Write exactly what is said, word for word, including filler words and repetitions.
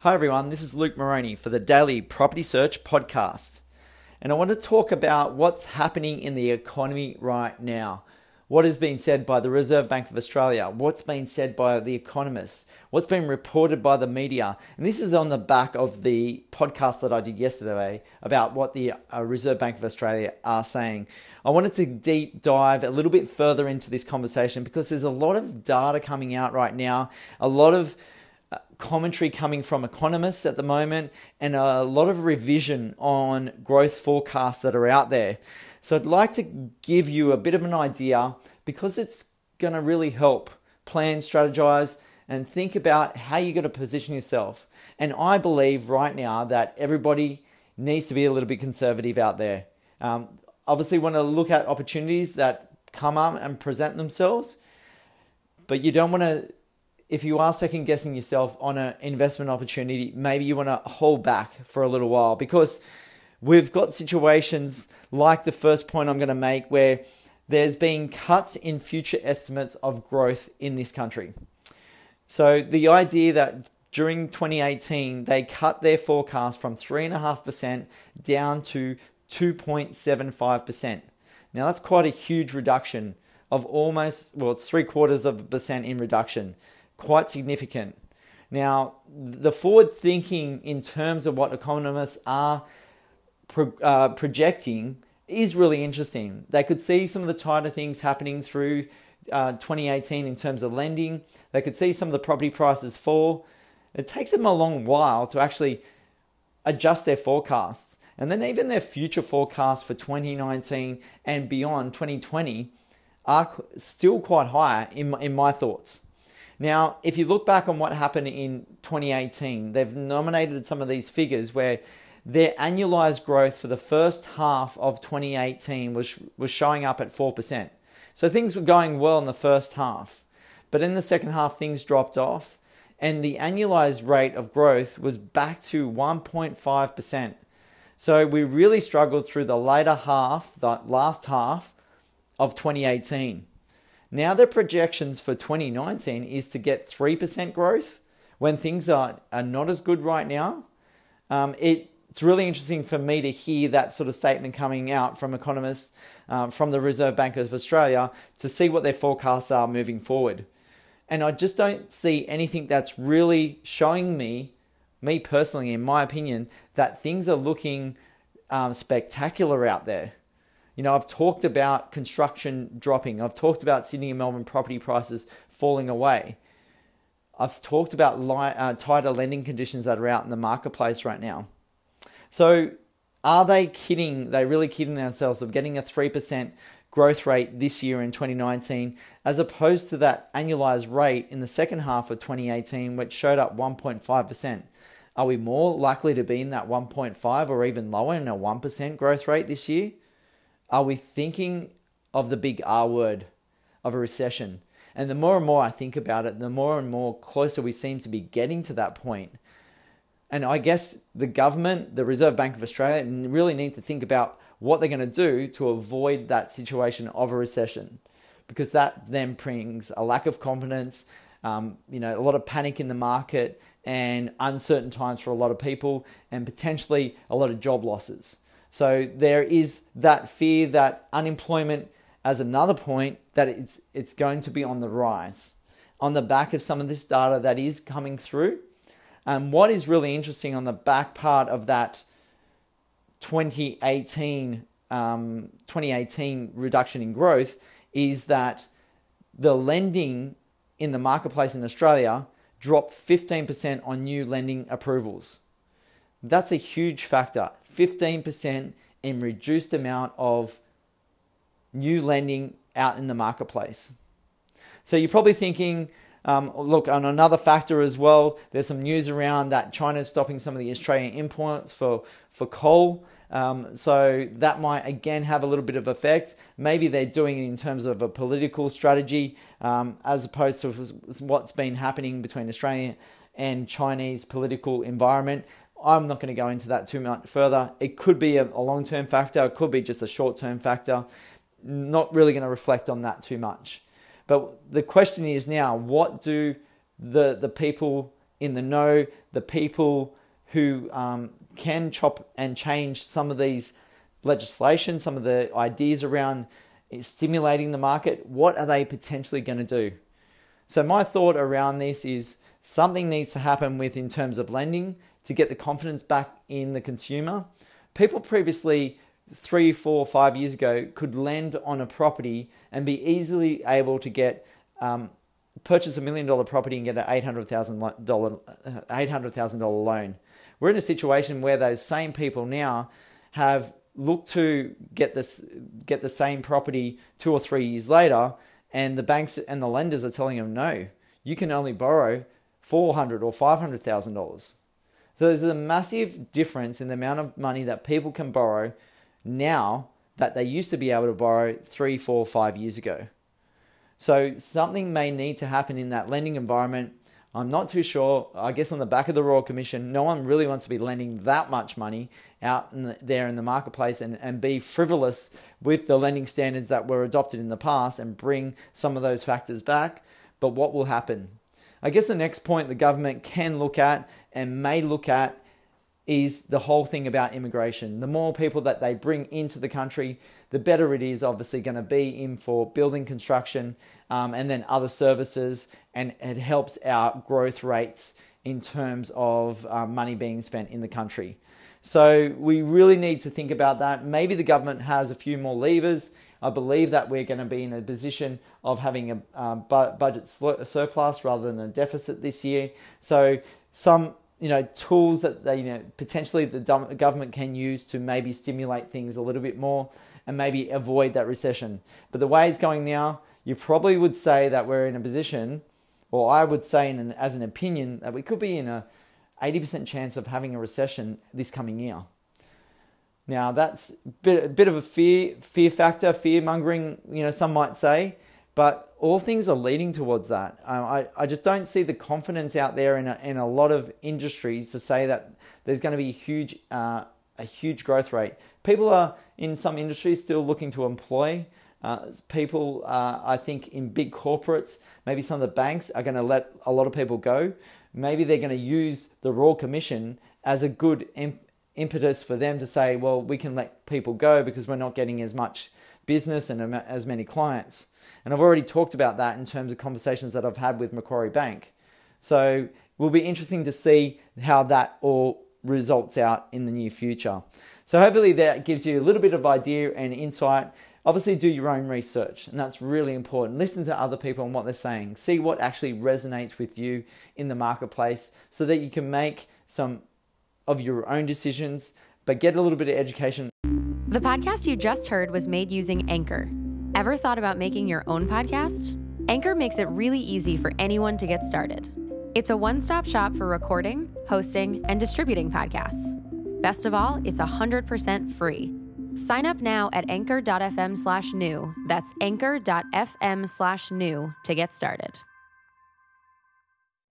Hi everyone, this is Luke Moroney for the Daily Property Search Podcast. And I want to talk about what's happening in the economy right now. What is being said by the Reserve Bank of Australia, what's being said by the economists, what's been reported by the media. And this is on the back of the podcast that I did yesterday about what the uh, Reserve Bank of Australia are saying. I wanted to deep dive a little bit further into this conversation because there's a lot of data coming out right now, a lot of commentary coming from economists at the moment, and a lot of revision on growth forecasts that are out there. So I'd like to give you a bit of an idea because it's going to really help plan, strategize, and think about how you're going to position yourself. And I believe right now that everybody needs to be a little bit conservative out there. Um, obviously, want to look at opportunities that come up and present themselves, but you don't want to. If you are second guessing yourself on an investment opportunity, maybe you want to hold back for a little while because we've got situations like the first point I'm going to make where there's been cuts in future estimates of growth in this country. So the idea that during twenty eighteen, they cut their forecast from three point five percent down to two point seven five percent. Now that's quite a huge reduction of almost, well, it's three quarters of a percent in reduction. Quite significant. Now, the forward thinking in terms of what economists are pro, uh, projecting is really interesting. They could see some of the tighter things happening through uh, twenty eighteen in terms of lending. They could see some of the property prices fall. It takes them a long while to actually adjust their forecasts. And then even their future forecasts for twenty nineteen and beyond, twenty twenty, are still quite high in, in my thoughts. Now, if you look back on what happened in twenty eighteen, they've nominated some of these figures where their annualized growth for the first half of twenty eighteen was, was showing up at four percent. So things were going well in the first half, but in the second half, things dropped off and the annualized rate of growth was back to one point five percent. So we really struggled through the later half, the last half of twenty eighteen. Now the projections for twenty nineteen is to get three percent growth when things are, are not as good right now. Um, it, it's really interesting for me to hear that sort of statement coming out from economists uh, from the Reserve Bank of Australia to see what their forecasts are moving forward. And I just don't see anything that's really showing me, me personally, in my opinion, that things are looking um, spectacular out there. You know, I've talked about construction dropping. I've talked about Sydney and Melbourne property prices falling away. I've talked about li- uh, tighter lending conditions that are out in the marketplace right now. So are they kidding? They really kidding themselves of getting a three percent growth rate this year in twenty nineteen as opposed to that annualized rate in the second half of twenty eighteen, which showed up one point five percent? Are we more likely to be in that one point five or even lower in a one percent growth rate this year? Are we thinking of the big R word of a recession? And the more and more I think about it, the more and more closer we seem to be getting to that point. And I guess the government, the Reserve Bank of Australia, really need to think about what they're going to do to avoid that situation of a recession, because that then brings a lack of confidence, um, you know, a lot of panic in the market and uncertain times for a lot of people and potentially a lot of job losses. So there is that fear that unemployment, as another point, that it's it's going to be on the rise on the back of some of this data that is coming through. And what is really interesting on the back part of that twenty eighteen, um, twenty eighteen reduction in growth is that the lending in the marketplace in Australia dropped fifteen percent on new lending approvals. That's a huge factor. fifteen percent in reduced amount of new lending out in the marketplace. So you're probably thinking, um, look, on another factor as well, there's some news around that China's stopping some of the Australian imports for, for coal. Um, so that might again have a little bit of effect. Maybe they're doing it in terms of a political strategy um, as opposed to what's been happening between Australia and Chinese political environment. I'm not going to go into that too much further. It could be a, a long-term factor. It could be just a short-term factor. Not really going to reflect on that too much. But the question is now, what do the, the people in the know, the people who um, can chop and change some of these legislation, some of the ideas around stimulating the market, what are they potentially going to do? So my thought around this is something needs to happen with in terms of lending to get the confidence back in the consumer. People previously, three, four, five years ago, could lend on a property and be easily able to get um, purchase a million dollar property and get an eight hundred thousand dollars eight hundred thousand dollars loan. We're in a situation where those same people now have looked to get this get the same property two or three years later, and the banks and the lenders are telling them, no, you can only borrow four hundred thousand dollars or five hundred thousand dollars. So there's a massive difference in the amount of money that people can borrow now that they used to be able to borrow three, four, five years ago. So something may need to happen in that lending environment. I'm not too sure. I guess on the back of the Royal Commission, no one really wants to be lending that much money out in the, there in the marketplace and, and be frivolous with the lending standards that were adopted in the past and bring some of those factors back. But what will happen? I guess the next point the government can look at and may look at is the whole thing about immigration. The more people that they bring into the country, the better it is obviously going to be in for building construction um, and then other services, and it helps our growth rates in terms of uh, money being spent in the country. So we really need to think about that. Maybe the government has a few more levers. I believe that we're going to be in a position of having a uh, bu- budget surplus rather than a deficit this year. So some you know, tools that they, you know, potentially the government can use to maybe stimulate things a little bit more and maybe avoid that recession. But the way it's going now, you probably would say that we're in a position, or I would say in an, as an opinion, that we could be in a eighty percent chance of having a recession this coming year. Now that's a bit, a bit of a fear, fear factor, fear mongering, you know, some might say. But all things are leading towards that. Uh, I, I just don't see the confidence out there in a, in a lot of industries to say that there's going to be a huge, uh, a huge growth rate. People are in some industries still looking to employ uh, people. Uh, I think in big corporates, maybe some of the banks are going to let a lot of people go. Maybe they're going to use the Royal Commission as a good imp- impetus for them to say, well, we can let people go because we're not getting as much business and as many clients. And I've already talked about that in terms of conversations that I've had with Macquarie Bank. So it will be interesting to see how that all results out in the near future. So hopefully that gives you a little bit of idea and insight. Obviously do your own research, and that's really important. Listen to other people and what they're saying. See what actually resonates with you in the marketplace so that you can make some of your own decisions, but get a little bit of education. The podcast you just heard was made using Anchor. Ever thought about making your own podcast? Anchor makes it really easy for anyone to get started. It's a one-stop shop for recording, hosting, and distributing podcasts. Best of all, it's one hundred percent free. Sign up now at anchor.fm slash new. That's anchor.fm slash new to get started.